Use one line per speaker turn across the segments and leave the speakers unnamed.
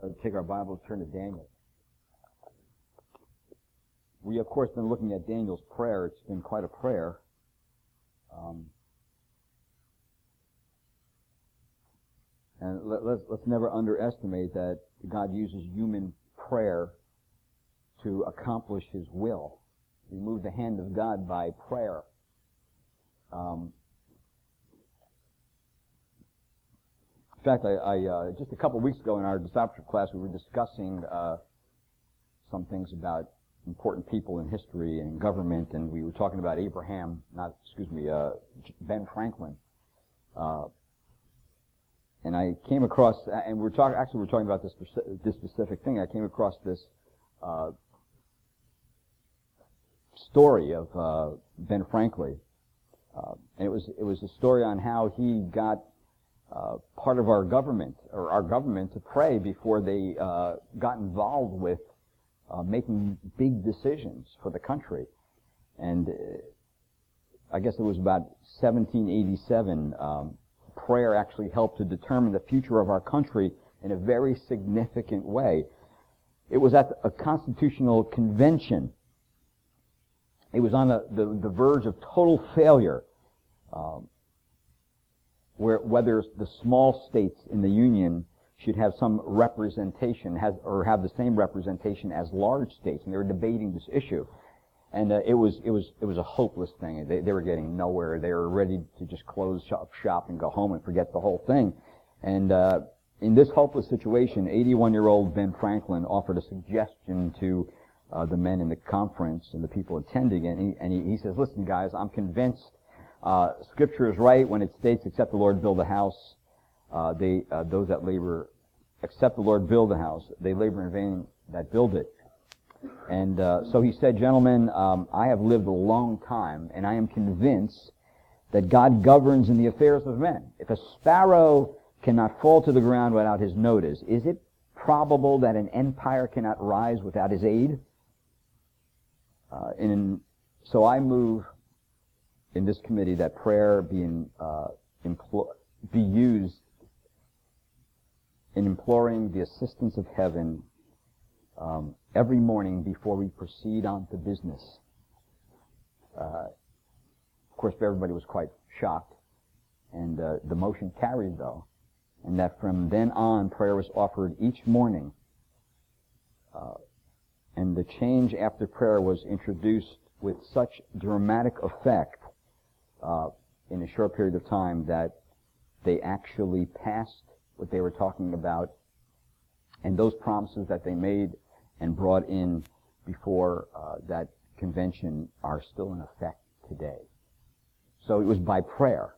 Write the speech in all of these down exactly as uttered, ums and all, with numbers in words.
uh, take our Bibles, turn to Daniel. We, of course, been looking at Daniel's prayer. It's been quite a prayer. Um, and let, let's, let's never underestimate that God uses human prayer to accomplish His will. We move the hand of God by prayer. Um, in fact, I, I uh, just a couple of weeks ago in our discipleship class, we were discussing uh, some things about important people in history and government, and we were talking about Abraham, not, excuse me, uh, Ben Franklin. Uh, and I came across, and we we're talking, actually we we're talking about this, this specific thing. I came across this uh, story of uh, Ben Franklin. Uh, and it was, it was a story on how he got uh, part of our government, or our government, to pray before they uh, got involved with Uh, making big decisions for the country. And uh, I guess it was about seventeen eighty-seven, um, prayer actually helped to determine the future of our country in a very significant way. It was at a constitutional convention. It was on the, the, the verge of total failure, um, where whether the small states in the Union should have some representation, has, or have the same representation as large states, and they were debating this issue. And uh, it was it was it was a hopeless thing. They, they were getting nowhere. They were ready to just close shop, shop and go home and forget the whole thing. And uh, in this hopeless situation, eighty-one-year-old Ben Franklin offered a suggestion to uh, the men in the conference and the people attending, and he, and he, he says, "Listen, guys, I'm convinced uh, Scripture is right when it states, except the Lord build a house, uh, they uh, those that labor." Except the Lord build the house, they labor in vain that build it. And uh, so he said, gentlemen, um, I have lived a long time, and I am convinced that God governs in the affairs of men. If a sparrow cannot fall to the ground without His notice, is it probable that an empire cannot rise without His aid? Uh, and so I move in this committee that prayer be, in, uh, impl- be used in imploring the assistance of heaven um, every morning before we proceed on to business. Uh, of course, everybody was quite shocked, and uh, the motion carried, though, and that from then on, prayer was offered each morning. Uh, and the change after prayer was introduced with such dramatic effect uh, in a short period of time that they actually passed what they were talking about, and those promises that they made and brought in before uh, that convention are still in effect today. So it was by prayer.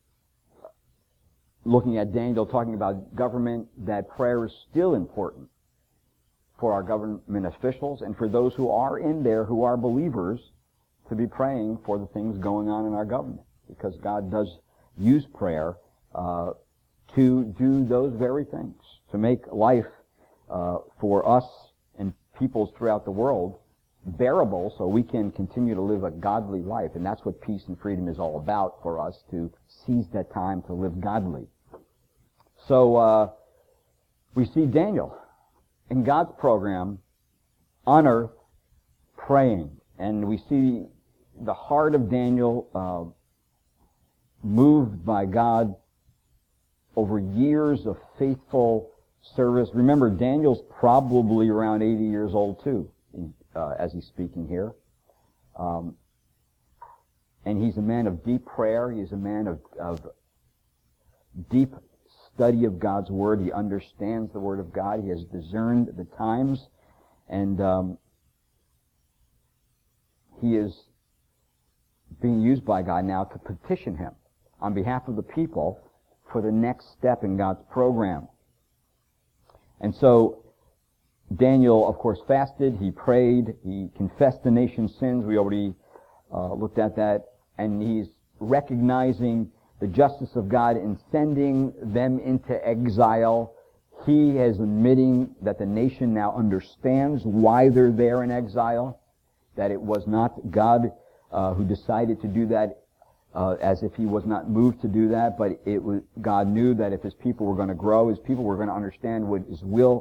Looking at Daniel talking about government, that prayer is still important for our government officials and for those who are in there who are believers to be praying for the things going on in our government, because God does use prayer uh, to do those very things, to make life uh, for us and peoples throughout the world bearable so we can continue to live a godly life. And that's what peace and freedom is all about for us, to seize that time to live godly. So uh, we see Daniel in God's program on earth praying. And we see the heart of Daniel uh, moved by God over years of faithful service. Remember, Daniel's probably around eighty years old too, uh, as he's speaking here. Um, and he's a man of deep prayer. He's a man of, of deep study of God's Word. He understands the Word of God. He has discerned the times. And um, he is being used by God now to petition Him on behalf of the people for the next step in God's program. And so Daniel, of course, fasted, he prayed, he confessed the nation's sins. We already uh, looked at that. And he's recognizing the justice of God in sending them into exile. He is admitting that the nation now understands why they're there in exile, that it was not God uh, who decided to do that Uh, as if he was not moved to do that, but it was, God knew that if His people were going to grow, His people were going to understand what His will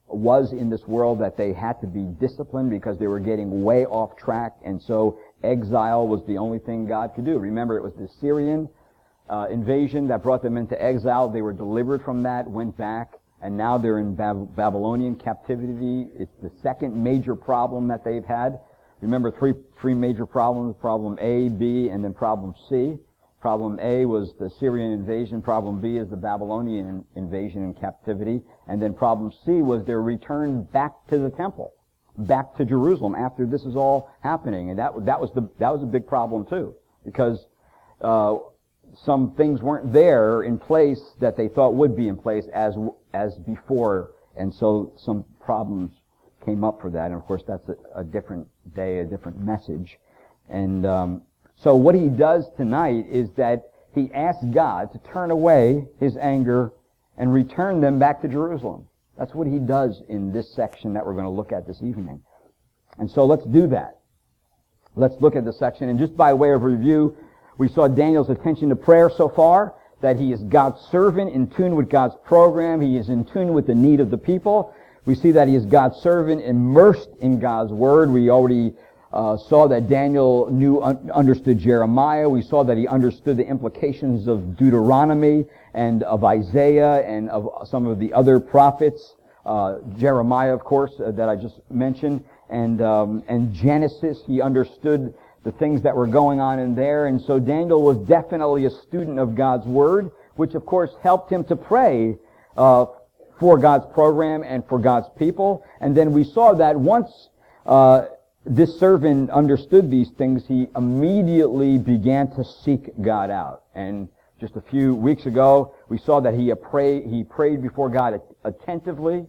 was in this world that they had to be disciplined because they were getting way off track, and so exile was the only thing God could do. Remember, it was the Syrian uh, invasion that brought them into exile. They were delivered from that, went back, and now they're in Bab- Babylonian captivity. It's the second major problem that they've had. Remember, three three major problems: problem A, B, and then problem C. Problem A was the Syrian invasion. Problem B is the Babylonian invasion and captivity. And then problem C was their return back to the temple, back to Jerusalem after this is all happening. And that that was the that was a big problem too, because uh, some things weren't there in place that they thought would be in place as as before, and so some problems came up for that. And of course, that's a, a different day, a different message. And um, so what he does tonight is that he asks God to turn away his anger and return them back to Jerusalem. That's what he does in this section that we're going to look at this evening. And so let's do that. Let's look at the section. And just by way of review, we saw Daniel's attention to prayer so far, that he is God's servant in tune with God's program. He is in tune with the need of the people. We see that he is God's servant immersed in God's word. We already Uh, saw that Daniel knew, un- understood Jeremiah. We saw that he understood the implications of Deuteronomy and of Isaiah and of some of the other prophets. Uh, Jeremiah, of course, uh, that I just mentioned, and um, and Genesis. He understood the things that were going on in there, and so Daniel was definitely a student of God's word, which of course helped him to pray uh, for God's program and for God's people. And then we saw that once Uh, this servant understood these things, he immediately began to seek God out. And just a few weeks ago, we saw that he prayed, he prayed before God attentively,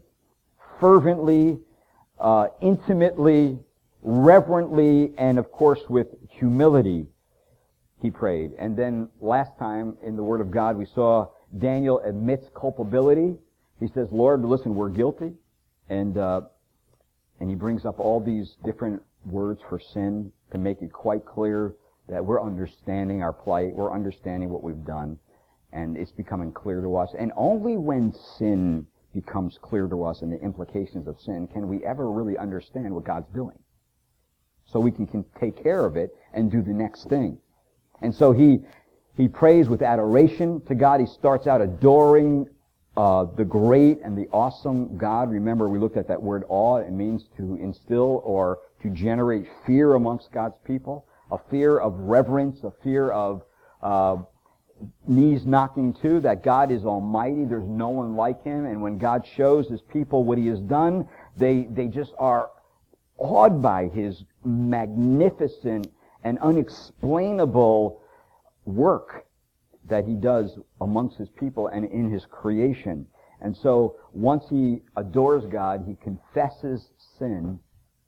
fervently, uh, intimately, reverently, and of course with humility he prayed. And then last time in the Word of God, we saw Daniel admits culpability. He says, Lord, listen, we're guilty. And, uh, and he brings up all these different words for sin to make it quite clear that we're understanding our plight, we're understanding what we've done, and it's becoming clear to us. And only when sin becomes clear to us and the implications of sin can we ever really understand what God's doing. So we can, can take care of it and do the next thing. And so he he prays with adoration to God. He starts out adoring Uh, the great and the awesome God. Remember, we looked at that word awe. It means to instill or to generate fear amongst God's people. A fear of reverence, a fear of uh, knees knocking too, that God is almighty. There's no one like him. And when God shows his people what he has done, they, they just are awed by his magnificent and unexplainable work that he does amongst his people and in his creation. And so once he adores God, he confesses sin,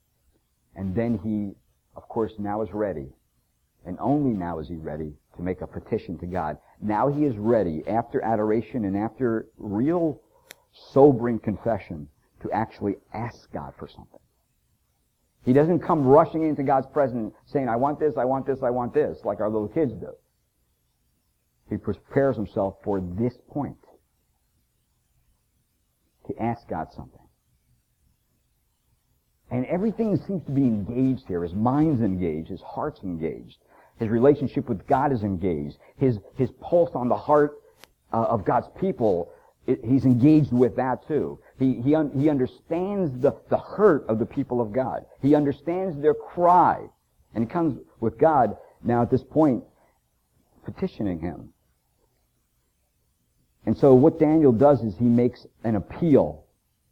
and then he, of course, now is ready, and only now is he ready to make a petition to God. Now he is ready, after adoration and after real sobering confession, to actually ask God for something. He doesn't come rushing into God's presence saying, I want this, I want this, I want this, like our little kids do. He prepares himself for this point, to ask God something. And everything seems to be engaged here. His mind's engaged, his heart's engaged, his relationship with God is engaged, his his pulse on the heart uh, of God's people, it, he's engaged with that too. He he un, he understands the, the hurt of the people of God. He understands their cry, and he comes with God now at this point, petitioning him. And so what Daniel does is he makes an appeal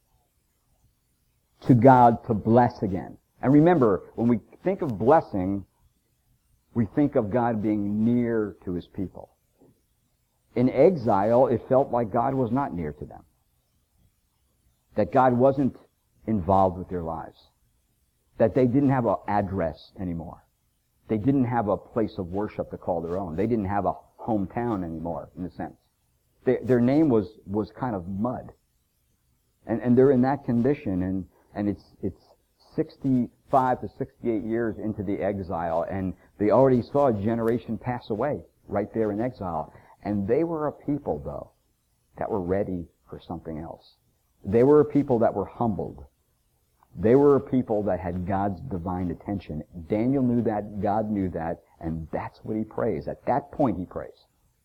to God to bless again. And remember, when we think of blessing, we think of God being near to his people. In exile, it felt like God was not near to them. That God wasn't involved with their lives. That they didn't have an address anymore. They didn't have a place of worship to call their own. They didn't have a hometown anymore, in a sense. Their, their name was, was kind of mud. And, and they're in that condition, and, and it's, it's sixty-five to sixty-eight years into the exile, and they already saw a generation pass away right there in exile. And they were a people, though, that were ready for something else. They were a people that were humbled. They were a people that had God's divine attention. Daniel knew that, God knew that, and that's what he prays. At that point he prays.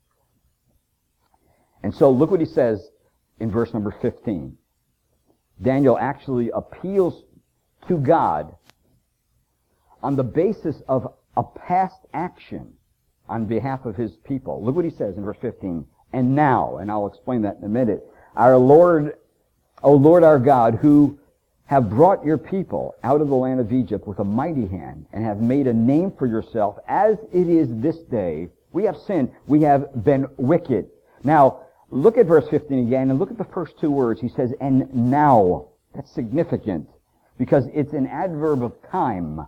And so look what he says in verse number fifteen. Daniel actually appeals to God on the basis of a past action on behalf of his people. Look what he says in verse fifteen. And now, and I'll explain that in a minute, our Lord, O Lord our God, who have brought your people out of the land of Egypt with a mighty hand, and have made a name for yourself, as it is this day. We have sinned. We have been wicked. Now, look at verse fifteen again, and look at the first two words. He says, and now. That's significant, because it's an adverb of time.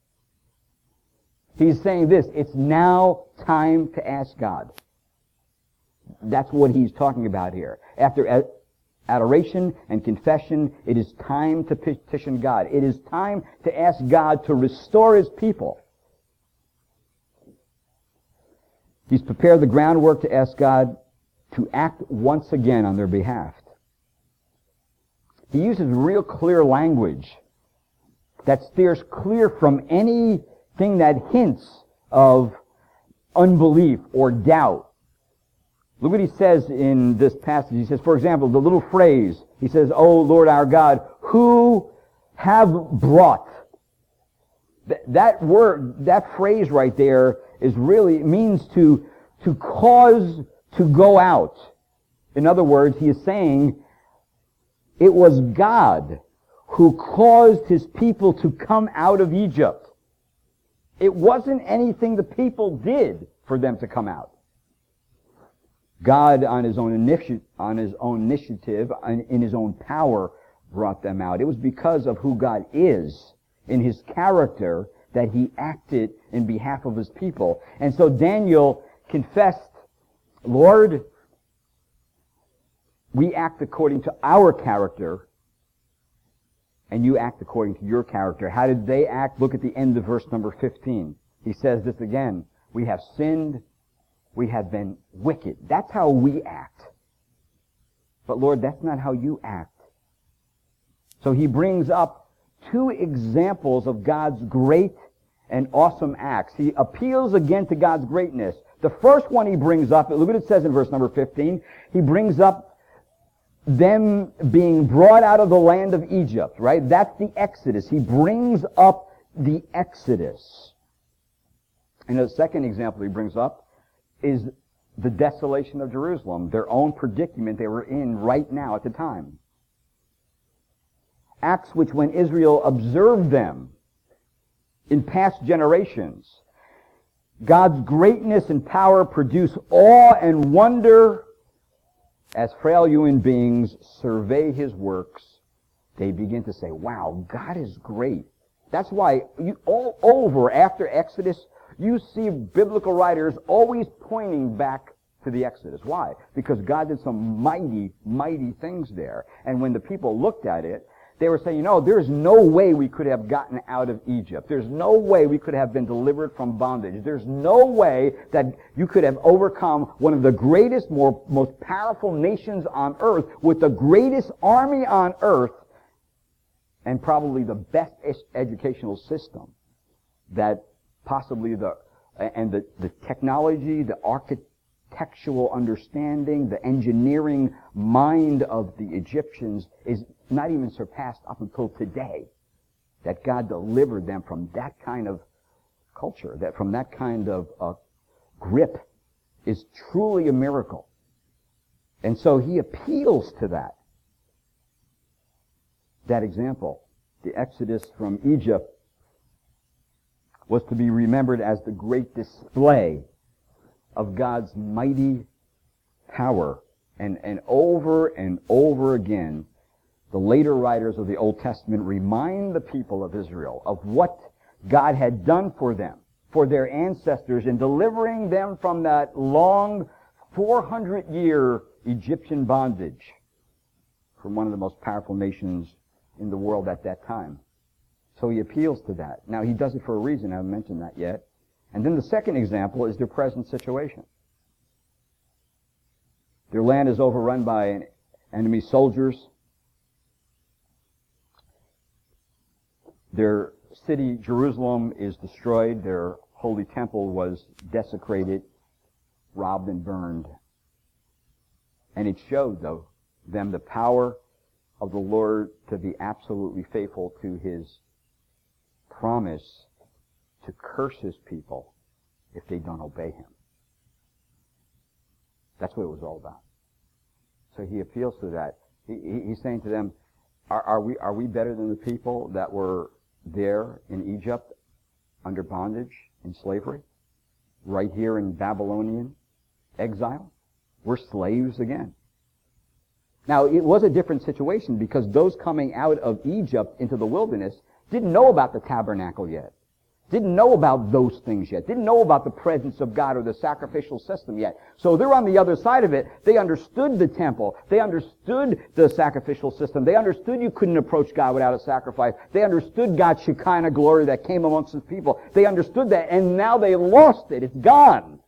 He's saying this, it's now time to ask God. That's what he's talking about here. After adoration and confession, it is time to petition God. It is time to ask God to restore his people. He's prepared the groundwork to ask God to act once again on their behalf. He uses real clear language that steers clear from anything that hints of unbelief or doubt. Look what he says in this passage. He says, for example, the little phrase, he says, O Lord our God, who have brought. Th- that word, that phrase right there is really, it means to, to cause to go out. In other words, he is saying, it was God who caused his people to come out of Egypt. It wasn't anything the people did for them to come out. God, on his own initiative, on his own initiative, in his own power, brought them out. It was because of who God is in his character that he acted in behalf of his people. And so Daniel confessed, Lord, we act according to our character, and you act according to your character. How did they act? Look at the end of verse number fifteen. He says this again. We have sinned. We have been wicked. That's how we act. But Lord, that's not how you act. So he brings up two examples of God's great and awesome acts. He appeals again to God's greatness. The first one he brings up, look what it says in verse number fifteen. He brings up them being brought out of the land of Egypt, right? That's the Exodus. He brings up the Exodus. And the second example he brings up is the desolation of Jerusalem, their own predicament they were in right now at the time. Acts which, when Israel observed them in past generations, God's greatness and power produce awe and wonder. As frail human beings survey his works, they begin to say, wow, God is great. That's why you, all over after Exodus, you see biblical writers always pointing back to the Exodus. Why? Because God did some mighty, mighty things there. And when the people looked at it, they were saying, you know, there's no way we could have gotten out of Egypt. There's no way we could have been delivered from bondage. There's no way that you could have overcome one of the greatest, more, most powerful nations on earth with the greatest army on earth and probably the best educational system that possibly the, and the, the technology, the architectural understanding, the engineering mind of the Egyptians is not even surpassed up until today. That God delivered them from that kind of culture, that from that kind of uh, grip, is truly a miracle. And so he appeals to that. That example, the Exodus from Egypt, was to be remembered as the great display of God's mighty power. And, and over and over again, the later writers of the Old Testament remind the people of Israel of what God had done for them, for their ancestors, in delivering them from that long four hundred year Egyptian bondage from one of the most powerful nations in the world at that time. So he appeals to that. Now, he does it for a reason. I haven't mentioned that yet. And then the second example is their present situation. Their land is overrun by enemy soldiers. Their city, Jerusalem, is destroyed. Their holy temple was desecrated, robbed and burned. And it showed, though, them the power of the Lord to be absolutely faithful to His promise to curse His people if they don't obey Him. That's what it was all about. So He appeals to that. He, he's saying to them, are, are we are we better than the people that were there in Egypt under bondage, in slavery? Right here in Babylonian exile? We're slaves again. Now, it was a different situation because those coming out of Egypt into the wilderness didn't know about the tabernacle yet. Didn't know about those things yet. Didn't know about the presence of God or the sacrificial system yet. So they're on the other side of it. They understood the temple. They understood the sacrificial system. They understood you couldn't approach God without a sacrifice. They understood God's Shekinah glory that came amongst His people. They understood that, and now they lost it. It's gone.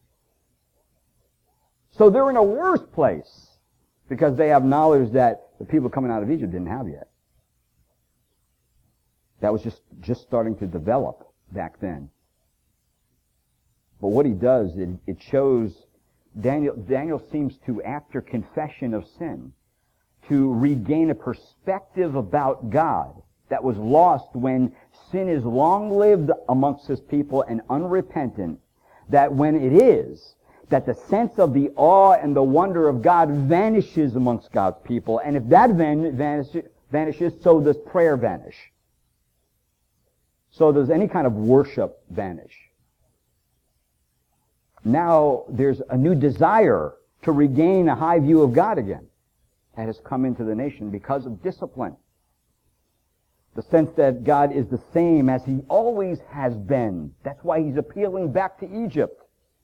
So they're in a worse place because they have knowledge that the people coming out of Egypt didn't have yet. That was just, just starting to develop back then. But what he does, it, it shows Daniel, Daniel seems to, after confession of sin, to regain a perspective about God that was lost when sin is long-lived amongst His people and unrepentant, that when it is, that the sense of the awe and the wonder of God vanishes amongst God's people. And if that van, vanishes, vanishes, so does prayer vanish. So does any kind of worship vanish. Now there's a new desire to regain a high view of God again that has come into the nation because of discipline. The sense that God is the same as He always has been. That's why He's appealing back to Egypt.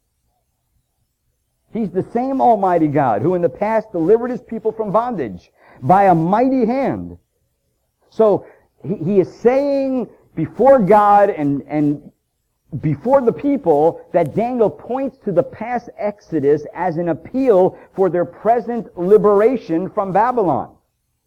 He's the same Almighty God who in the past delivered His people from bondage by a mighty hand. So he, he is saying before God and, and before the people that Daniel points to the past Exodus as an appeal for their present liberation from Babylon.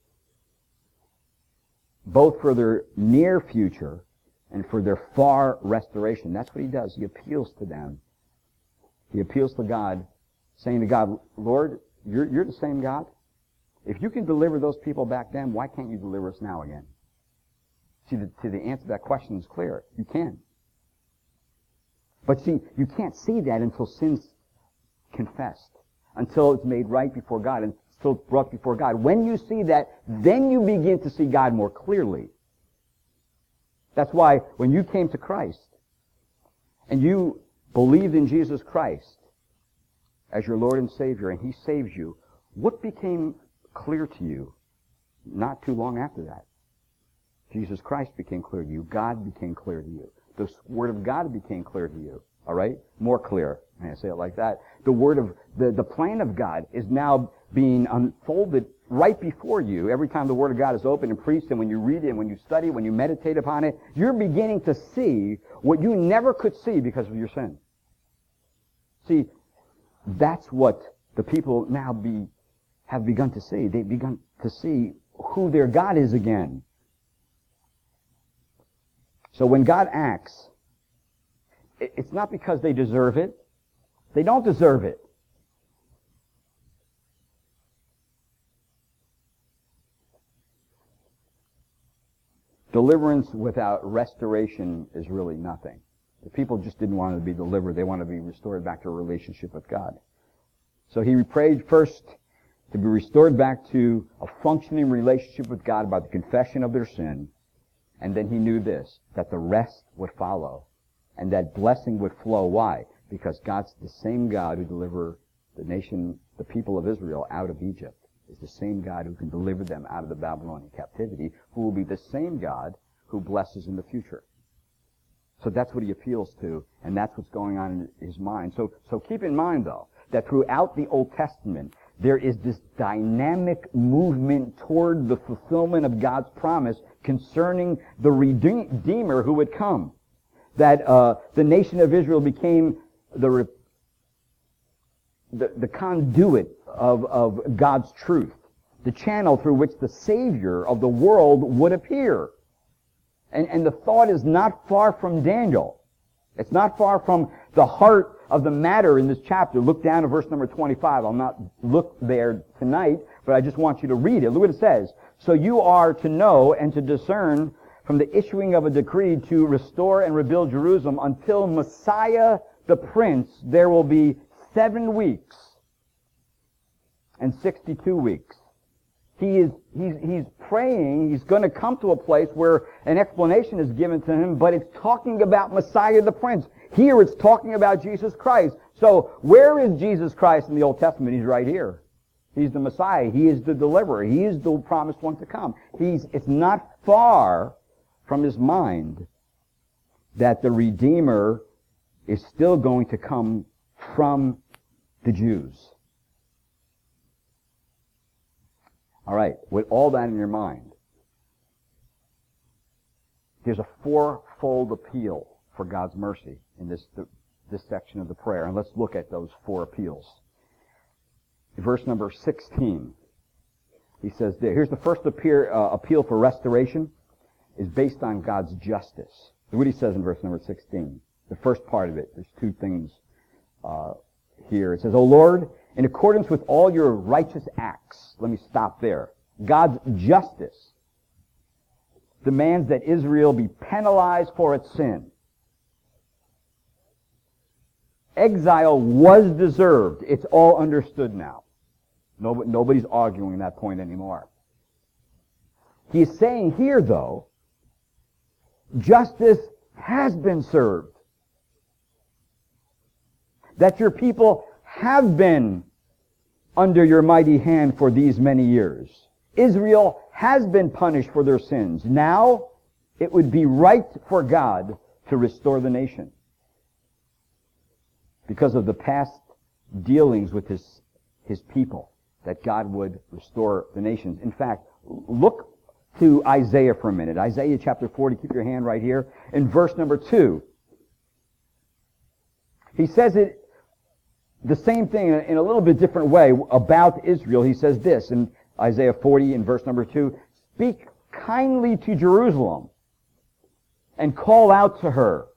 Both for their near future and for their far restoration. That's what he does. He appeals to them. He appeals to God, saying to God, Lord, you're, you're the same God. If you can deliver those people back then, why can't you deliver us now again? See, the, see, the answer to that question is clear. You can. But see, you can't see that until sin's confessed, until it's made right before God, and until it's brought before God. When you see that, then you begin to see God more clearly. That's why when you came to Christ, and you believed in Jesus Christ as your Lord and Savior, and He saves you, what became clear to you not too long after that? Jesus Christ became clear to you. God became clear to you. The Word of God became clear to you. All right? More clear. May I say it like that? The Word of, the, the plan of God is now being unfolded right before you. Every time the Word of God is open and preached, and when you read it, and when you study, when you meditate upon it, you're beginning to see what you never could see because of your sin. See, that's what the people now be, have begun to see. They've begun to see who their God is again. So when God acts, it's not because they deserve it. They don't deserve it. Deliverance without restoration is really nothing. The people just didn't want to be delivered. They want to be restored back to a relationship with God. So he prayed first to be restored back to a functioning relationship with God by the confession of their sin. And then he knew this, that the rest would follow. And that blessing would flow. Why? Because God's the same God who delivered the nation, the people of Israel out of Egypt. Is the same God who can deliver them out of the Babylonian captivity, who will be the same God who blesses in the future. So that's what he appeals to, and that's what's going on in his mind. So, so keep in mind, though, that throughout the Old Testament, there is this dynamic movement toward the fulfillment of God's promise concerning the Redeemer who would come. That uh, the nation of Israel became the, the, the conduit of, of God's truth, the channel through which the Savior of the world would appear. And, and the thought is not far from Daniel. It's not far from the heart of the matter in this chapter. Look down to verse number twenty-five. I'll not look there tonight, but I just want you to read it. Look what it says. So you are to know and to discern from the issuing of a decree to restore and rebuild Jerusalem until Messiah the Prince, there will be seven weeks and sixty-two weeks. He is, he's, he's praying, he's going to come to a place where an explanation is given to him, but it's talking about Messiah the Prince. Here it's talking about Jesus Christ. So where is Jesus Christ in the Old Testament? He's right here. He's the Messiah. He is the deliverer. He is the promised one to come. He's, it's not far from his mind that the Redeemer is still going to come from the Jews. All right, with all that in your mind, there's a fourfold appeal for God's mercy in this this section of the prayer. And let's look at those four appeals. Verse number sixteen, he says there, here's the first appear, uh, appeal for restoration, is based on God's justice. Look what he says in verse number sixteen. The first part of it, there's two things uh, here. It says, O Lord, in accordance with all your righteous acts. Let me stop there. God's justice demands that Israel be penalized for its sin. Exile was deserved. It's all understood now. Nobody, nobody's arguing that point anymore. He's saying here, though, justice has been served. That your people have been under your mighty hand for these many years. Israel has been punished for their sins. Now, it would be right for God to restore the nation because of the past dealings with his, his people, that God would restore the nations. In fact, look to Isaiah for a minute. Isaiah chapter forty, keep your hand right here. In verse number two, he says it the same thing in a little bit different way about Israel. He says this in Isaiah forty in verse number two, speak kindly to Jerusalem and call out to her.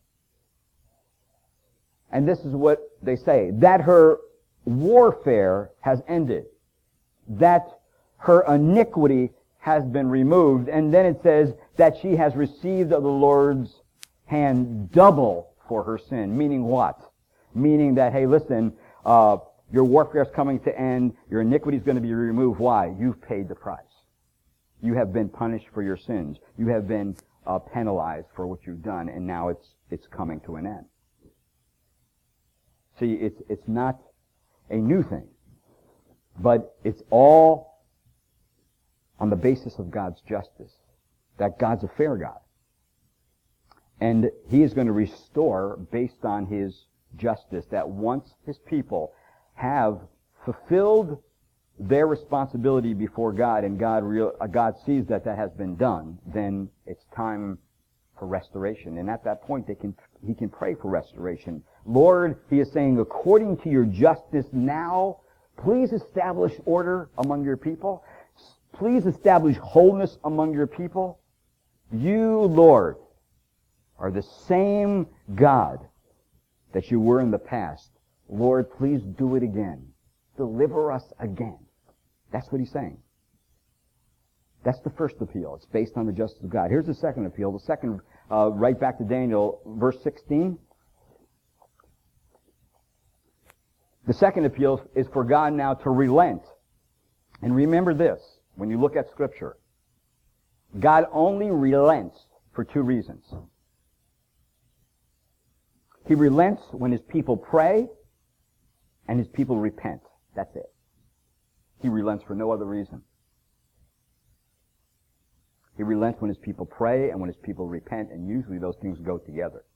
And this is what they say, that her warfare has ended, that her iniquity has been removed. And then it says that she has received of the Lord's hand double for her sin. Meaning what? Meaning that, hey, listen, uh, your warfare is coming to end. Your iniquity is going to be removed. Why? You've paid the price. You have been punished for your sins. You have been uh, penalized for what you've done, and now it's it's coming to an end. See, it's it's not a new thing, but it's all on the basis of God's justice. That God's a fair God, and He is going to restore based on His justice. That once His people have fulfilled their responsibility before God, and God real, uh, God sees that that has been done, then it's time for restoration. And at that point, they can He can pray for restoration. Lord, He is saying, according to your justice now, please establish order among your people. Please establish wholeness among your people. You, Lord, are the same God that you were in the past. Lord, please do it again. Deliver us again. That's what He's saying. That's the first appeal. It's based on the justice of God. Here's the second appeal. The second, uh, right back to Daniel, verse sixteen. The second appeal is for God now to relent. And remember this, when you look at Scripture, God only relents for two reasons. He relents when His people pray and His people repent. That's it. He relents for no other reason. He relents when His people pray and when His people repent, and usually those things go together.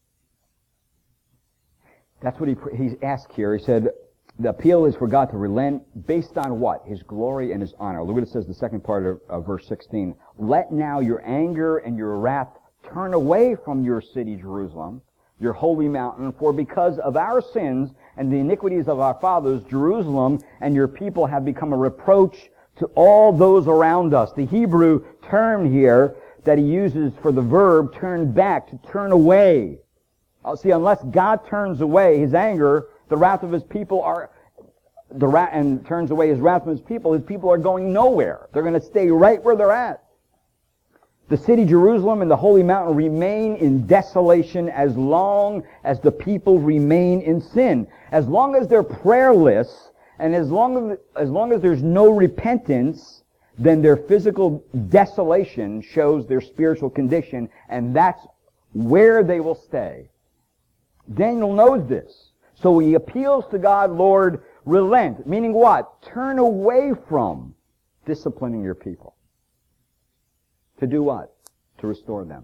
That's what he, he's asked here. He said, the appeal is for God to relent based on what? His glory and His honor. Look what it says, the second part of, of verse sixteen. Let now your anger and your wrath turn away from your city, Jerusalem, your holy mountain, for because of our sins and the iniquities of our fathers, Jerusalem and your people have become a reproach to all those around us. The Hebrew term here that he uses for the verb turn back, to turn away. Oh, see, unless God turns away his anger, the wrath of his people are, the wrath, and turns away his wrath from his people, his people are going nowhere. They're going to stay right where they're at. The city Jerusalem and the holy mountain remain in desolation as long as the people remain in sin. As long as they're prayerless, and as long as, as long as there's no repentance, then their physical desolation shows their spiritual condition, and that's where they will stay. Daniel knows this. So he appeals to God, Lord, relent. Meaning what? Turn away from disciplining your people. To do what? To restore them.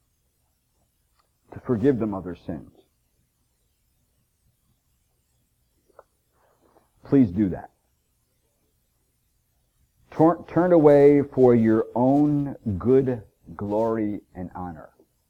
To forgive them of their sins. Please do that. Turn, turn away for your own good glory and honor.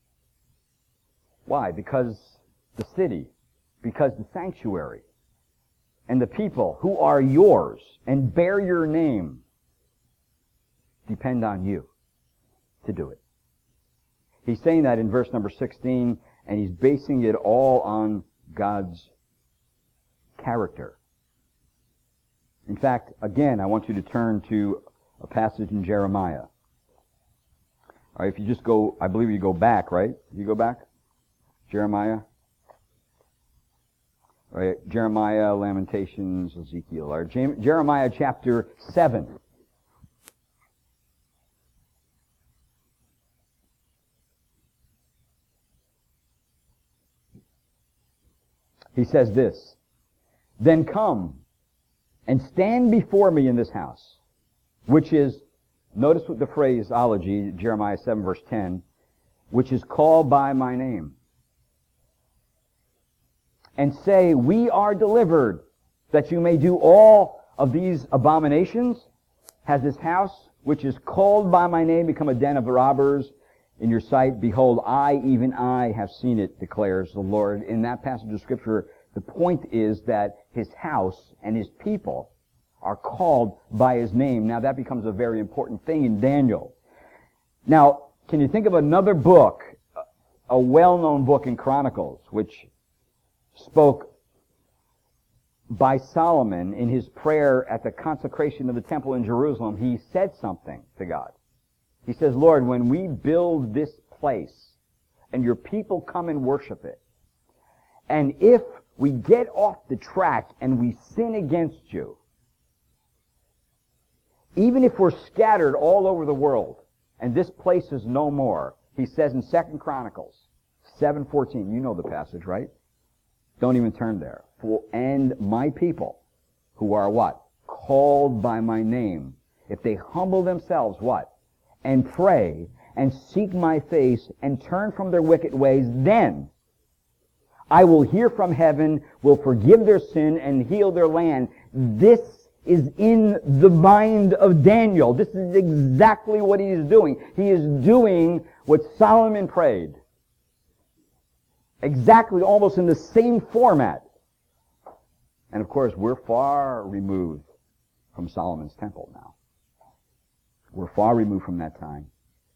Why? Because the city, because the sanctuary, and the people who are yours and bear your name depend on you to do it. He's saying that in verse number sixteen, and he's basing it all on God's character. In fact, again, I want you to turn to a passage in Jeremiah. All right, if you just go, I believe you go back, right? You go back? Jeremiah? All right, Jeremiah, Lamentations, Ezekiel. All right, Jeremiah chapter seven. He says this, "Then come and stand before me in this house," which is, notice what the phraseology, Jeremiah seven verse ten, which is called by my name, "and say, we are delivered, that you may do all of these abominations. Has this house, which is called by my name, become a den of robbers in your sight? Behold, I, even I, have seen it, declares the Lord." In that passage of Scripture, the point is that his house and his people are called by his name. Now, that becomes a very important thing in Daniel. Now, can you think of another book, a well-known book in Chronicles, which spoke by Solomon in his prayer at the consecration of the temple in Jerusalem? He said something to God. He says, "Lord, when we build this place and your people come and worship it, and if we get off the track and we sin against you, even if we're scattered all over the world and this place is no more," he says in Second Chronicles seven fourteen, you know the passage, right? Don't even turn there. "For and my people, who are what? Called by my name, if they humble themselves," what? "And pray, and seek my face, and turn from their wicked ways, then I will hear from heaven, will forgive their sin, and heal their land." This is in the mind of Daniel. This is exactly what he is doing. He is doing what Solomon prayed. Exactly, almost in the same format. And of course, we're far removed from Solomon's temple now. We're far removed from that time.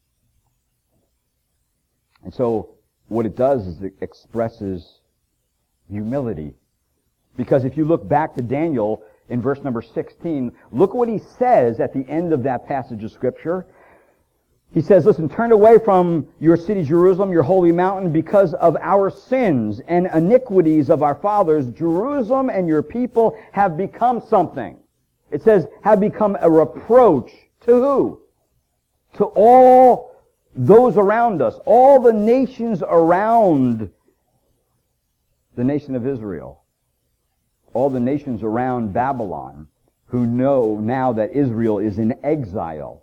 And so, what it does is it expresses humility. Because if you look back to Daniel in verse number sixteen, look what he says at the end of that passage of Scripture. He says, "Listen, turn away from your city Jerusalem, your holy mountain, because of our sins and iniquities of our fathers. Jerusalem and your people have become something." It says, have become a reproach. To who? To all those around us, all the nations around the nation of Israel, all the nations around Babylon, who know now that Israel is in exile.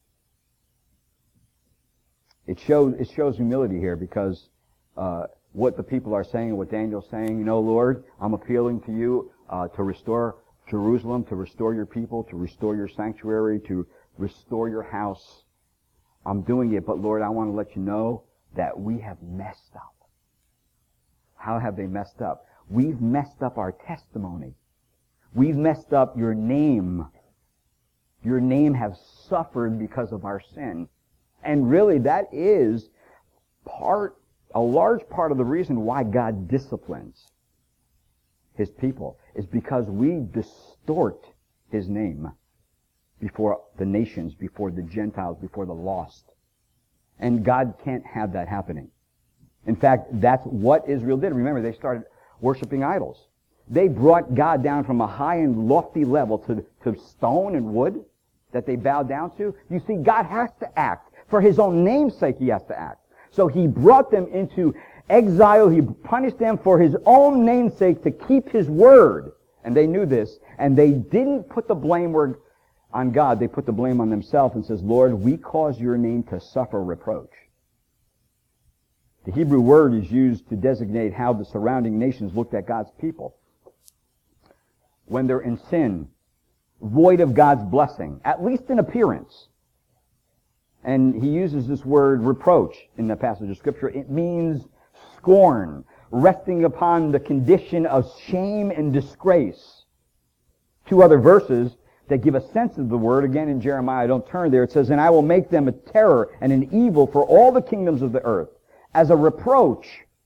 It shows, it shows humility here, because uh, what the people are saying, what Daniel's saying, you know, Lord, I'm appealing to you uh, to restore Jerusalem, to restore your people, to restore your sanctuary, to restore your house. I'm doing it, but Lord, I want to let you know that we have messed up. How have they messed up? We've messed up our testimony. We've messed up your name. Your name has suffered because of our sin. And really, that is part, a large part of the reason why God disciplines His people, is because we distort His name before the nations, before the Gentiles, before the lost. And God can't have that happening. In fact, that's what Israel did. Remember, they started worshiping idols. They brought God down from a high and lofty level to, to stone and wood that they bowed down to. You see, God has to act. For His own name's sake, He has to act. So He brought them into exile. He punished them for His own name's sake to keep His word. And they knew this. And they didn't put the blame word on God. They put the blame on themselves and says, Lord, we cause your name to suffer reproach. The Hebrew word is used to designate how the surrounding nations looked at God's people. When they're in sin, void of God's blessing, at least in appearance. And he uses this word reproach in the passage of Scripture. It means scorn, resting upon the condition of shame and disgrace. Two other verses that give a sense of the word, again in Jeremiah, don't turn there, it says, and I will make them a terror and an evil for all the kingdoms of the earth, as a reproach,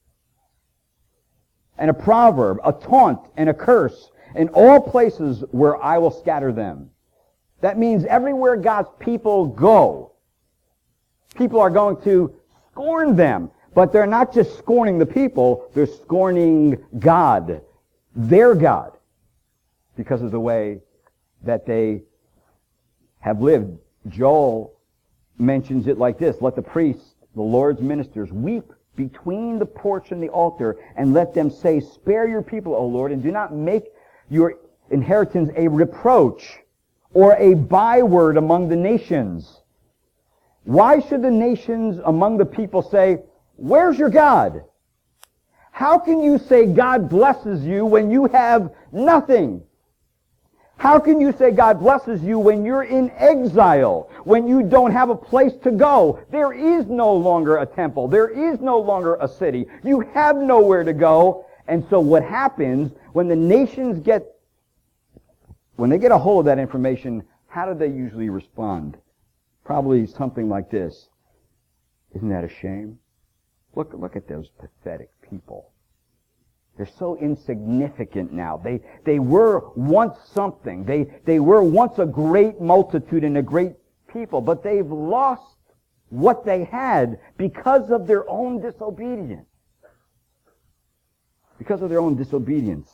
and a proverb, a taunt, and a curse, in all places where I will scatter them. That means everywhere God's people go, people are going to scorn them. But they're not just scorning the people, they're scorning God, their God, because of the way that they have lived. Joel mentions it like this, let the priests, the Lord's ministers, weep between the porch and the altar, and let them say, spare your people, O Lord, and do not make your inheritance a reproach or a byword among the nations. Why should the nations among the people say, where's your God? How can you say God blesses you when you have nothing? How can you say God blesses you when you're in exile, when you don't have a place to go? There is no longer a temple. There is no longer a city. You have nowhere to go. And so what happens when the nations get, when they get a hold of that information, how do they usually respond? Probably something like this. Isn't that a shame? Look, look at those pathetic people. They're so insignificant now. They, they were once something. They, they were once a great multitude and a great people, but they've lost what they had because of their own disobedience. Because of their own disobedience.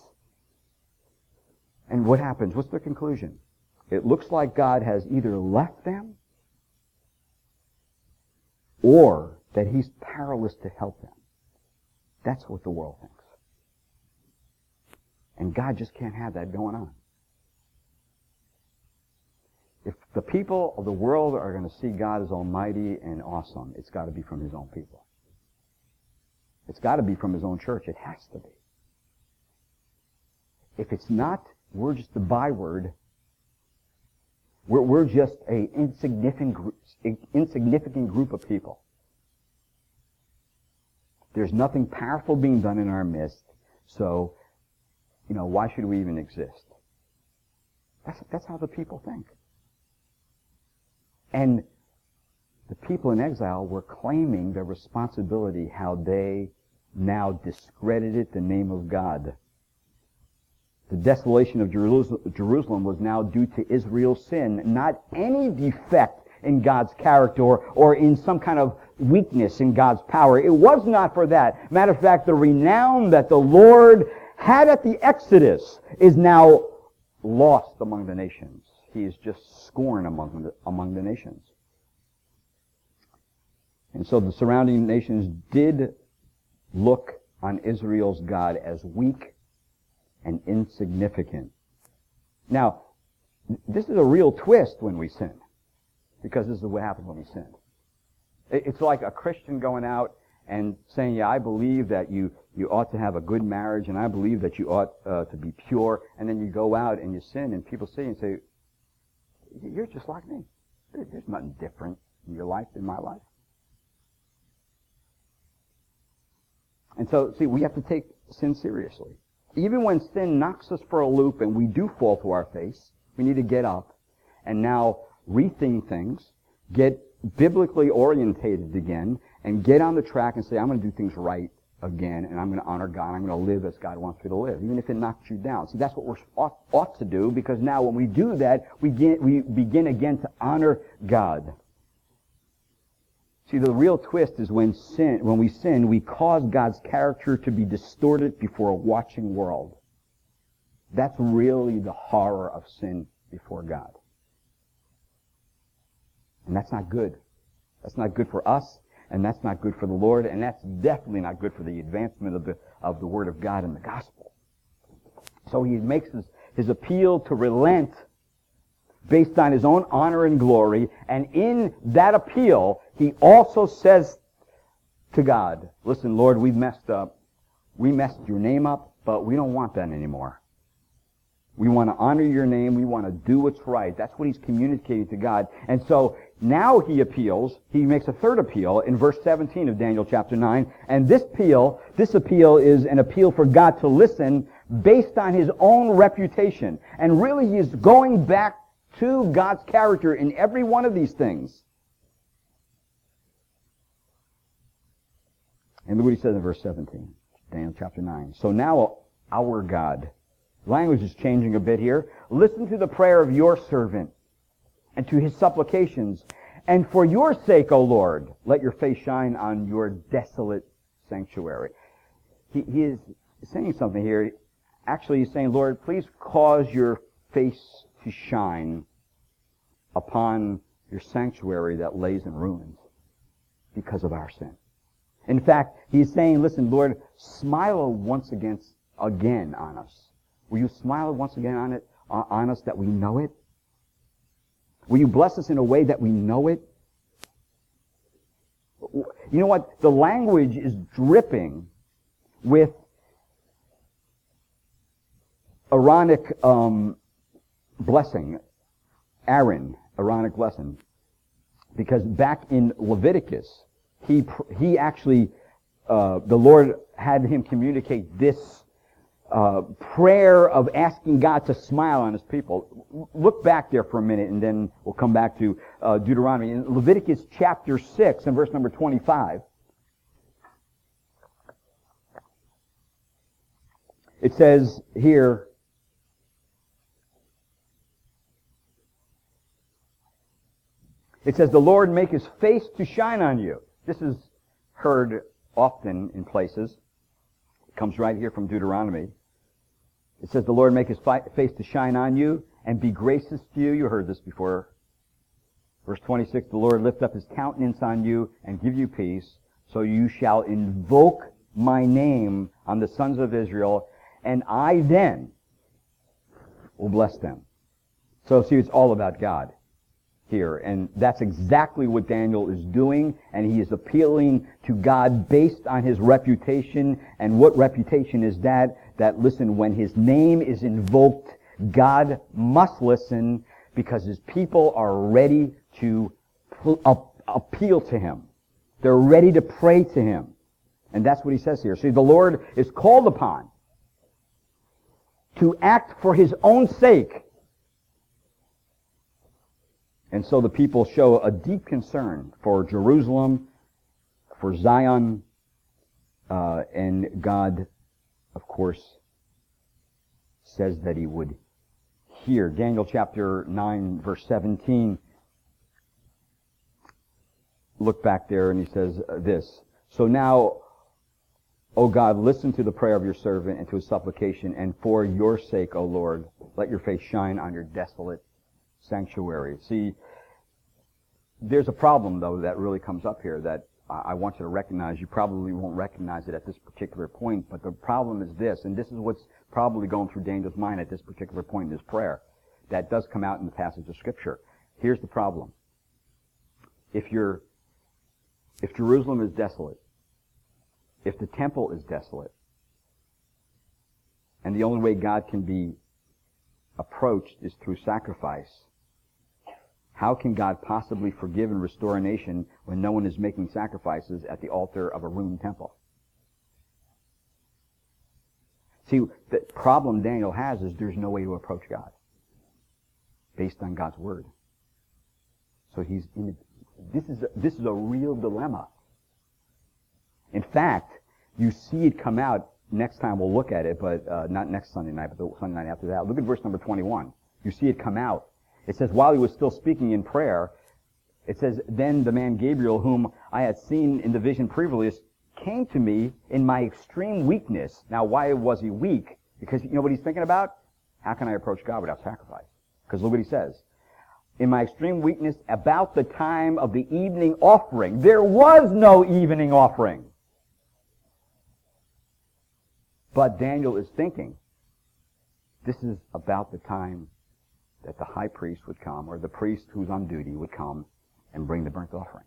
And what happens? What's their conclusion? It looks like God has either left them or that He's powerless to help them. That's what the world thinks. And God just can't have that going on. If the people of the world are going to see God as almighty and awesome, it's got to be from His own people. It's got to be from His own church. It has to be. If it's not, we're just a byword. We're, we're just an insignificant, group, insignificant group of people. There's nothing powerful being done in our midst, so, you know, why should we even exist? That's, that's how the people think. And the people in exile were claiming their responsibility, how they now discredited the name of God. The desolation of Jerusalem was now due to Israel's sin, not any defect in God's character or, or in some kind of weakness in God's power. It was not for that. Matter of fact, the renown that the Lord had at the Exodus is now lost among the nations. He is just scorned among the, among the nations. And so the surrounding nations did look on Israel's God as weak and insignificant. Now, this is a real twist when we sin, because this is what happens when we sin. It's like a Christian going out and saying, yeah, I believe that you, you ought to have a good marriage, and I believe that you ought uh, to be pure, and then you go out and you sin, and people see you and say, you're just like me. There's nothing different in your life than my life. And so, see, we have to take sin seriously. Even when sin knocks us for a loop and we do fall to our face, we need to get up and now rethink things, get biblically orientated again and get on the track and say, I'm going to do things right again, and I'm going to honor God. I'm going to live as God wants me to live, even if it knocks you down. See, that's what we ought, ought to do, because now when we do that, we, get, we begin again to honor God. See, the real twist is when sin, when we sin, we cause God's character to be distorted before a watching world. That's really the horror of sin before God. And that's not good. That's not good for us, and that's not good for the Lord, and that's definitely not good for the advancement of the, of the Word of God and the gospel. So he makes his, his appeal to relent based on his own honor and glory, and in that appeal, he also says to God, listen, Lord, we've messed up. We messed your name up, but we don't want that anymore. We want to honor your name. We want to do what's right. That's what he's communicating to God. And so now he appeals. He makes a third appeal in verse seventeen of Daniel chapter nine. And this appeal, this appeal is an appeal for God to listen based on his own reputation. And really he is going back to God's character in every one of these things. And look what he says in verse seventeen, Daniel chapter nine. So now our God, language is changing a bit here, listen to the prayer of your servant and to his supplications. And for your sake, O Lord, let your face shine on your desolate sanctuary. He, he is saying something here. Actually, he's saying, Lord, please cause your face to shine upon your sanctuary that lays in ruins because of our sin. In fact, he's saying, listen, Lord, smile once again, again on us. Will you smile once again on it, on us that we know it? Will you bless us in a way that we know it? You know what? The language is dripping with Aaronic um, blessing. Aaron, Aaronic blessing. Because back in Leviticus, he he actually, uh, the Lord had him communicate this uh, prayer of asking God to smile on his people. Look back there for a minute, and then we'll come back to uh, Deuteronomy. In Leviticus chapter six and verse number twenty-five, it says here, it says, the Lord make his face to shine on you. This is heard often in places. It comes right here from Deuteronomy. It says, the Lord make his fi- face to shine on you and be gracious to you. You heard this before. Verse twenty-six, the Lord lift up his countenance on you and give you peace, so you shall invoke my name on the sons of Israel, and I then will bless them. So see, it's all about God here, and that's exactly what Daniel is doing, and he is appealing to God based on his reputation. And what reputation is that? That, listen, when his name is invoked, God must listen, because his people are ready to appeal to him. They're ready to pray to him. And that's what he says here. See, the Lord is called upon to act for his own sake. And so the people show a deep concern for Jerusalem, for Zion, uh, and God, of course, says that he would hear. Daniel chapter nine, verse seventeen. Look back there, and he says this. So now, O God, listen to the prayer of your servant and to his supplication, and for your sake, O Lord, let your face shine on your desolate sanctuary. See, there's a problem, though, that really comes up here that I want you to recognize. You probably won't recognize it at this particular point, but the problem is this, and this is what's probably going through Daniel's mind at this particular point in his prayer. That does come out in the passage of Scripture. Here's the problem. If you're, if Jerusalem is desolate, if the temple is desolate, and the only way God can be approached is through sacrifice, how can God possibly forgive and restore a nation when no one is making sacrifices at the altar of a ruined temple? See, the problem Daniel has is there's no way to approach God based on God's word. So he's in this is a, this is a real dilemma. In fact, you see it come out. Next time we'll look at it, but uh, not next Sunday night, but the Sunday night after that. Look at verse number twenty-one. You see it come out. It says, while he was still speaking in prayer, it says, then the man Gabriel, whom I had seen in the vision previously, came to me in my extreme weakness. Now, why was he weak? Because you know what he's thinking about? How can I approach God without sacrifice? Because look what he says. In my extreme weakness, about the time of the evening offering. There was no evening offering. But Daniel is thinking, this is about the time that the high priest would come, or the priest who's on duty would come and bring the burnt offering.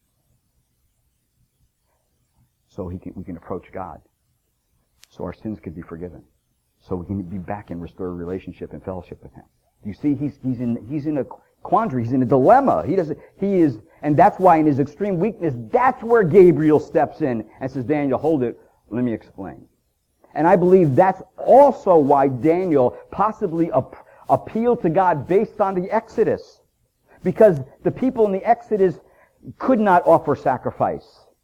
So he can, we can approach God. So our sins could be forgiven. So we can be back and restore a relationship and fellowship with him. You see, he's, he's in, he's in a quandary. He's in a dilemma. He doesn't, he is, and that's why in his extreme weakness, that's where Gabriel steps in and says, Daniel, hold it. Let me explain. And I believe that's also why Daniel possibly ap- appealed to God based on the Exodus. Because the people in the Exodus could not offer sacrifice.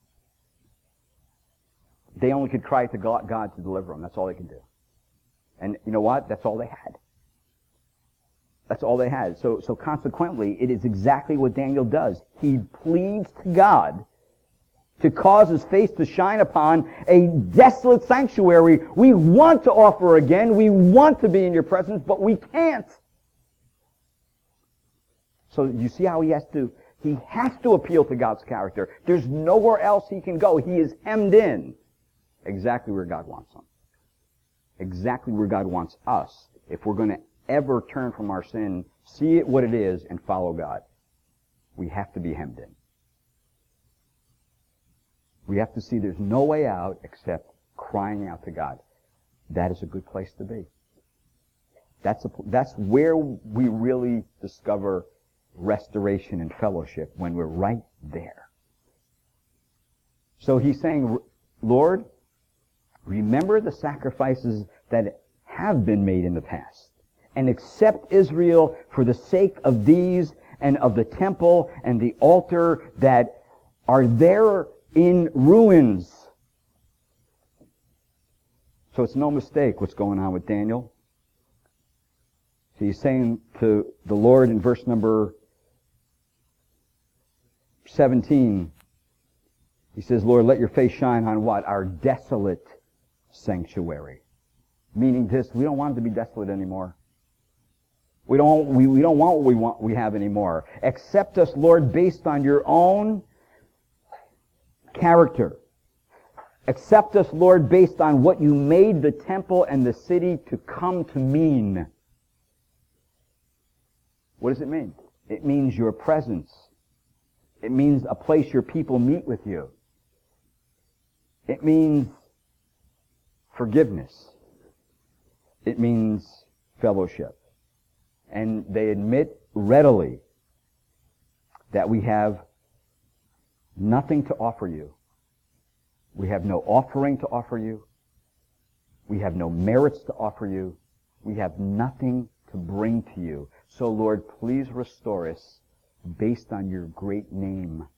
They only could cry to God, God to deliver them. That's all they could do. And you know what? That's all they had. That's all they had. So, so consequently, it is exactly what Daniel does. He pleads to God to cause his face to shine upon a desolate sanctuary. We want to offer again. We want to be in your presence, but we can't. So you see how he has to, he has to appeal to God's character. There's nowhere else he can go. He is hemmed in exactly where God wants him. Exactly where God wants us. If we're going to ever turn from our sin, see it what it is, and follow God, we have to be hemmed in. We have to see there's no way out except crying out to God. That is a good place to be. That's a, that's where we really discover restoration and fellowship, when we're right there. So he's saying, Lord, remember the sacrifices that have been made in the past, and accept Israel for the sake of these and of the temple and the altar that are there in ruins. So it's no mistake what's going on with Daniel. So he's saying to the Lord in verse number seventeen, he says, Lord, let your face shine on what? Our desolate sanctuary. Meaning this, we don't want it to be desolate anymore. We don't, we, we don't want what we want we have anymore. Accept us, Lord, based on your own character. Accept us, Lord, based on what you made the temple and the city to come to mean. What does it mean? It means your presence. It means a place your people meet with you. It means forgiveness. It means fellowship. And they admit readily that we have nothing to offer you. We have no offering to offer you. We have no merits to offer you. We have nothing to bring to you. So, Lord, please restore us based on your great name.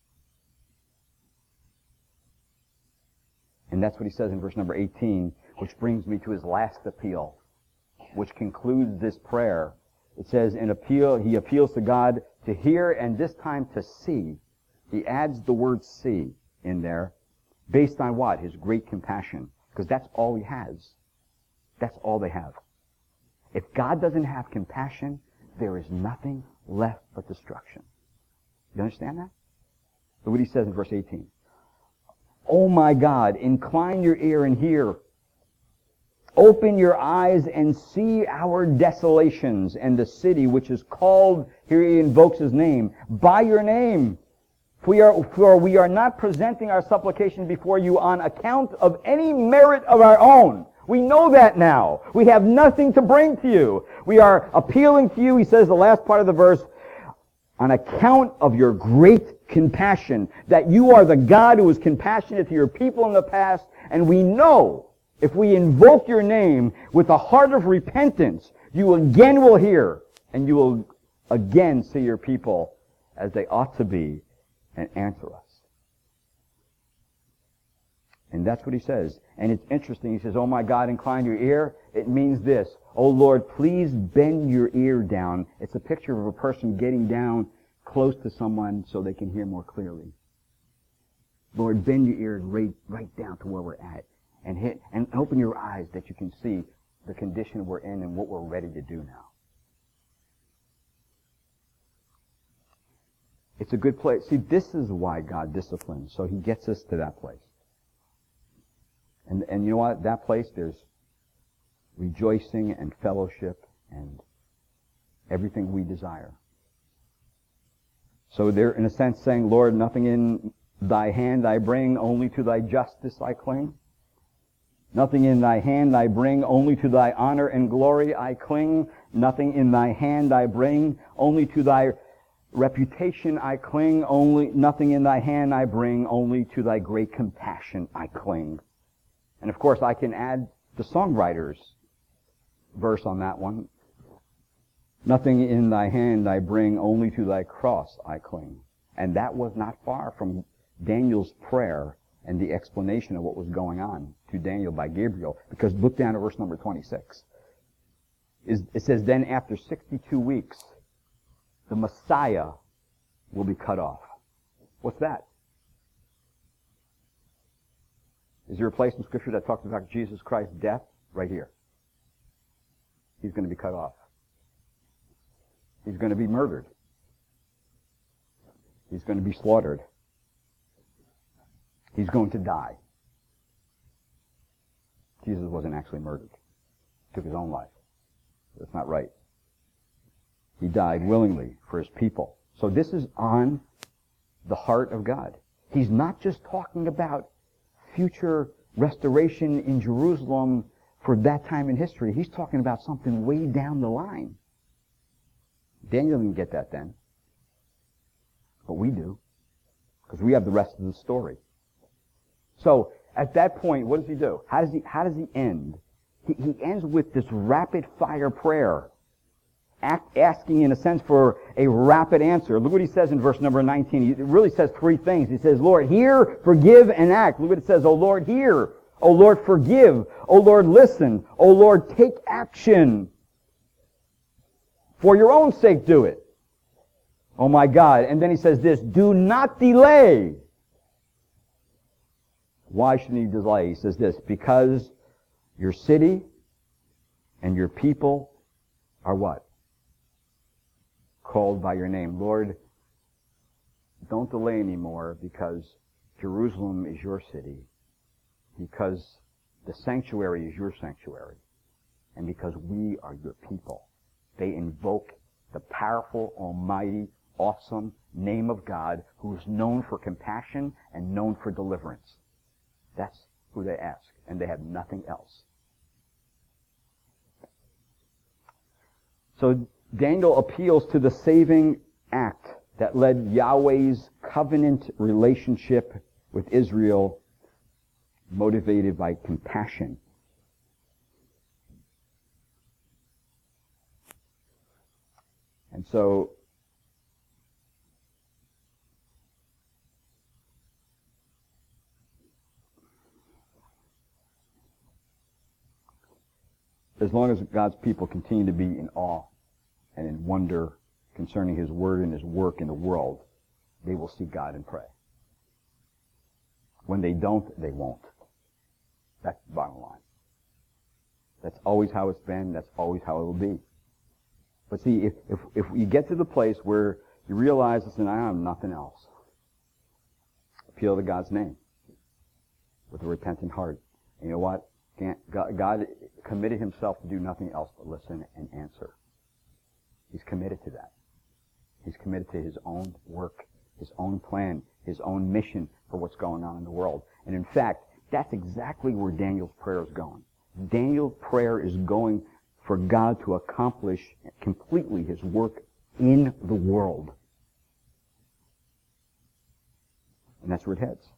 And that's what he says in verse number eighteen, which brings me to his last appeal, which concludes this prayer. It says, in appeal, he appeals to God to hear and this time to see. He adds the word see in there, based on what? His great compassion. Because that's all he has. That's all they have. If God doesn't have compassion, there is nothing left but destruction. You understand that? Look what he says in verse eighteen. Oh my God, incline your ear and hear. Open your eyes and see our desolations and the city which is called, here he invokes his name, by your name. For we are, for we are not presenting our supplication before you on account of any merit of our own. We know that now. We have nothing to bring to you. We are appealing to you, he says the last part of the verse, on account of your great compassion, that you are the God who was compassionate to your people in the past, and we know if we invoke your name with a heart of repentance, you again will hear, and you will again see your people as they ought to be and answer us. And that's what he says. And it's interesting. He says, oh my God, incline your ear. It means this. Oh Lord, please bend your ear down. It's a picture of a person getting down close to someone so they can hear more clearly. Lord, bend your ear right, right down to where we're at. And hit, and open your eyes that you can see the condition we're in and what we're ready to do now. It's a good place. See, this is why God disciplines. So he gets us to that place. And, and you know what? That place, there's rejoicing and fellowship and everything we desire. So they're, in a sense, saying, Lord, nothing in thy hand I bring, only to thy justice I cling. Nothing in thy hand I bring, only to thy honor and glory I cling. Nothing in thy hand I bring, only to thy reputation I cling. Only nothing in thy hand I bring, only to thy great compassion I cling. And of course, I can add the songwriter's verse on that one. Nothing in thy hand I bring, only to thy cross I cling. And that was not far from Daniel's prayer and the explanation of what was going on to Daniel by Gabriel. Because look down at verse number twenty-six. It says, then after sixty-two weeks, the Messiah will be cut off. What's that? Is there a place in Scripture that talks about Jesus Christ's death? Right here. He's going to be cut off. He's going to be murdered. He's going to be slaughtered. He's going to die. Jesus wasn't actually murdered. He took his own life. That's not right. He died willingly for his people. So this is on the heart of God. He's not just talking about future restoration in Jerusalem for that time in history. He's talking about something way down the line. Daniel didn't get that then. But we do. Because we have the rest of the story. So, at that point, what does he do? How does he, how does he end? He, he ends with this rapid fire prayer. Act, asking, in a sense, for a rapid answer. Look what he says in verse number nineteen. He really says three things. He says, Lord, hear, forgive, and act. Look what it says. Oh, Lord, hear. Oh, Lord, forgive. Oh, Lord, listen. Oh, Lord, take action. For your own sake, do it. Oh, my God. And then he says this, do not delay. Why shouldn't he delay? He says this, because your city and your people are what? Called by your name. Lord, don't delay anymore, because Jerusalem is your city, because the sanctuary is your sanctuary, and because we are your people. They invoke the powerful, almighty, awesome name of God, who is known for compassion and known for deliverance. That's who they ask, and they have nothing else. So Daniel appeals to the saving act that led Yahweh's covenant relationship with Israel, motivated by compassion. And so, as long as God's people continue to be in awe and in wonder concerning His Word and His work in the world, they will seek God and pray. When they don't, they won't. That's the bottom line. That's always how it's been. That's always how it will be. But see, if, if, if you get to the place where you realize, listen, I am nothing else, appeal to God's name with a repentant heart. And you know what? God, God committed Himself to do nothing else but listen and answer. He's committed to that. He's committed to His own work, His own plan, His own mission for what's going on in the world. And in fact, that's exactly where Daniel's prayer is going. Daniel's prayer is going for God to accomplish completely His work in the world. And that's where it heads.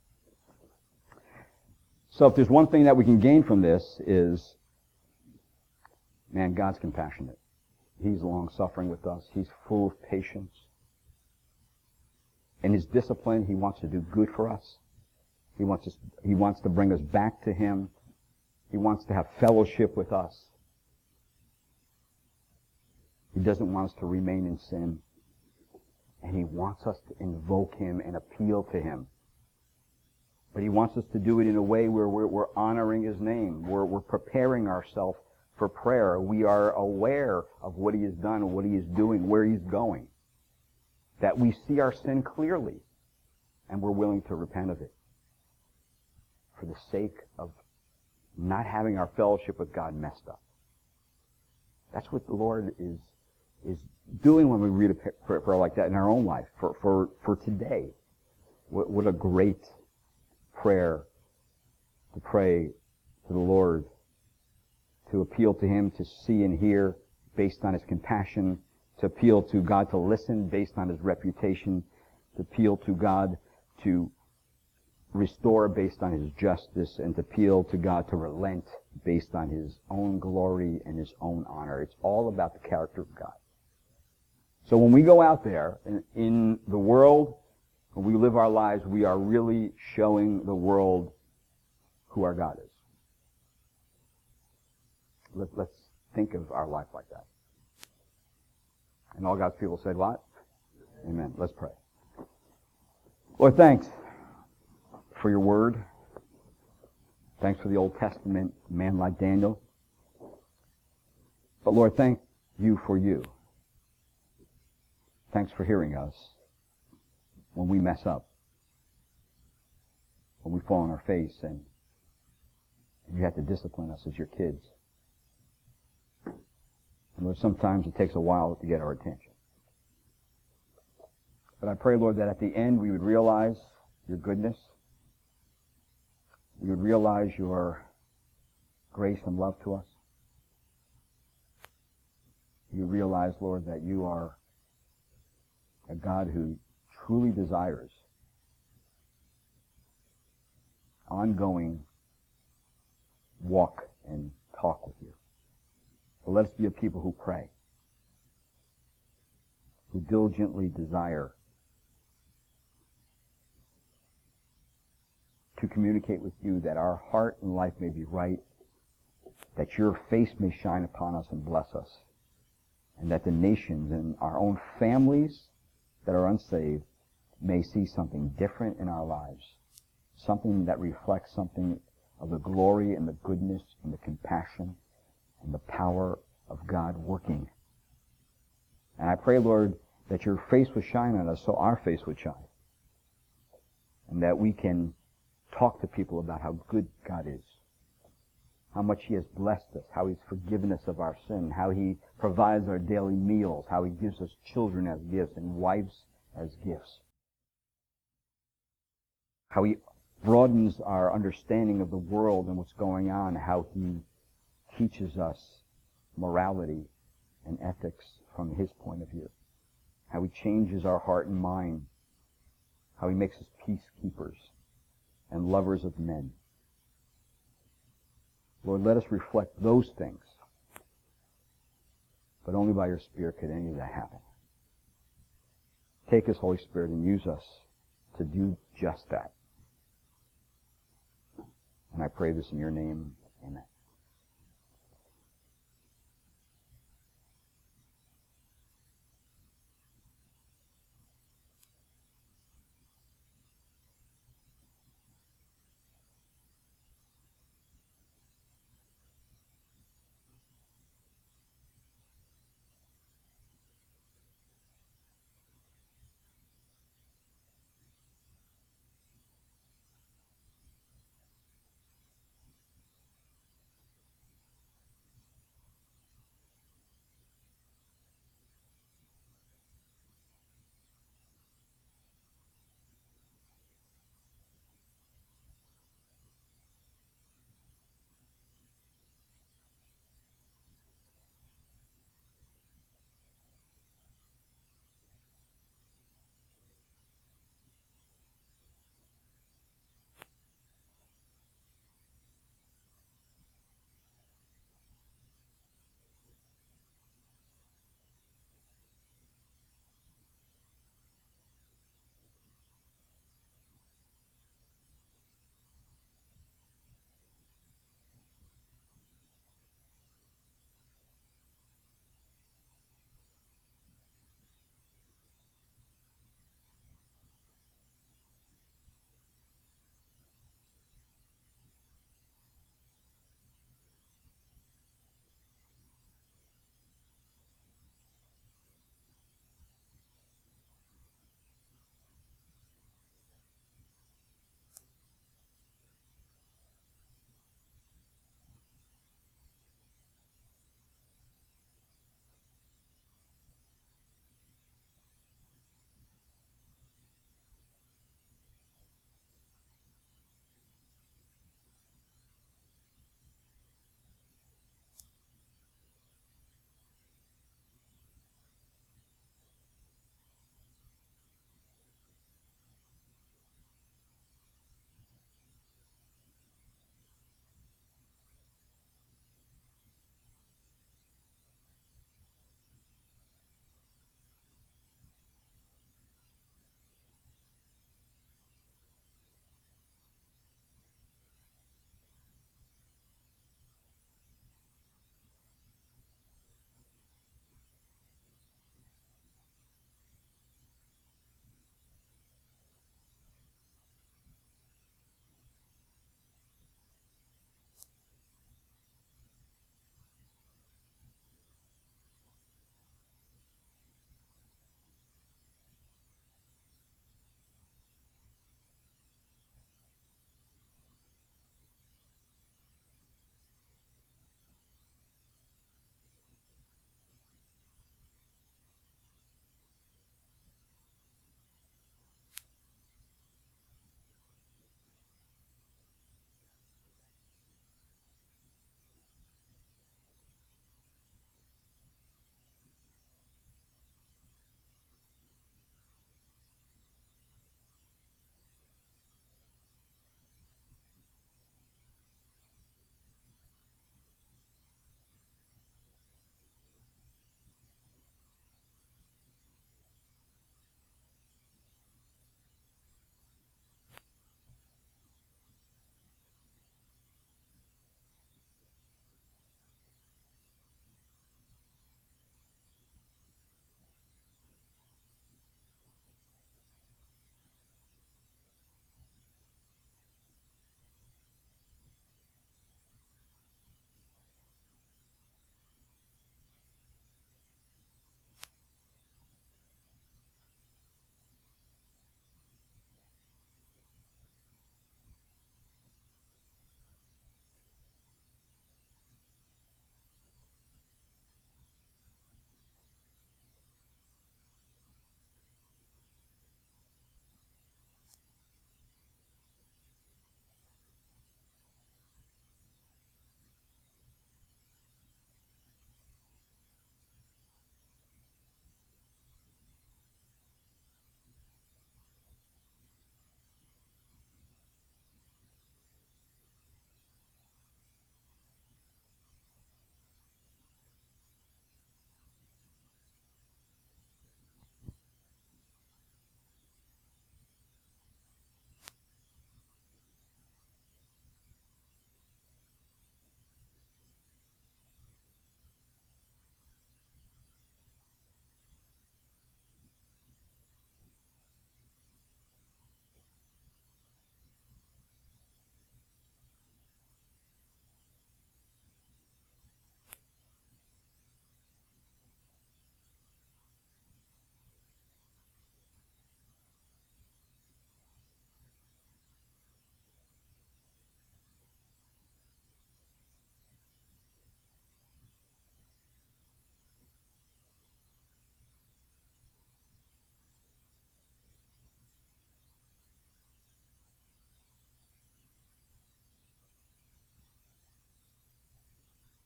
So if there's one thing that we can gain from this is, man, God's compassionate. He's long-suffering with us. He's full of patience. in His discipline, He wants to do good for us. He wants us, He wants to bring us back to Him. He wants to have fellowship with us. He doesn't want us to remain in sin. And He wants us to invoke Him and appeal to Him. But He wants us to do it in a way where we're, we're honoring His name. We're, we're preparing ourselves for prayer. We are aware of what He has done, what He is doing, where He's going. That we see our sin clearly, and we're willing to repent of it for the sake of not having our fellowship with God messed up. That's what the Lord is is doing when we read a prayer like that in our own life for for for today. What, what a great prayer to pray to the Lord, to appeal to Him, to see and hear based on His compassion, to appeal to God to listen based on His reputation, to appeal to God to restore based on His justice, and to appeal to God to relent based on His own glory and His own honor. It's all about the character of God. So when we go out there in, in the world, when we live our lives, we are really showing the world who our God is. Let, let's think of our life like that. And all God's people said what? Amen. Let's pray. Lord, thanks for your word. Thanks for the Old Testament man like Daniel. But Lord, thank you for you. Thanks for hearing us when we mess up, when we fall on our face, and you have to discipline us as your kids. And Lord, sometimes it takes a while to get our attention. But I pray, Lord, that at the end we would realize your goodness. We would realize your grace and love to us. You realize, Lord, that you are a God who truly desires ongoing walk and talk with you. So let us be a people who pray, who diligently desire to communicate with you, that our heart and life may be right, that your face may shine upon us and bless us, and that the nations and our own families that are unsaved may see something different in our lives, something that reflects something of the glory and the goodness and the compassion and the power of God working. And I pray, Lord, that your face would shine on us so our face would shine, and that we can talk to people about how good God is, how much He has blessed us, how He's forgiven us of our sin, how He provides our daily meals, how He gives us children as gifts and wives as gifts, how He broadens our understanding of the world and what's going on, how He teaches us morality and ethics from His point of view, how He changes our heart and mind, how He makes us peacekeepers and lovers of men. Lord, let us reflect those things, but only by your Spirit could any of that happen. Take us, Holy Spirit, and use us to do just that. And I pray this in your name. Amen.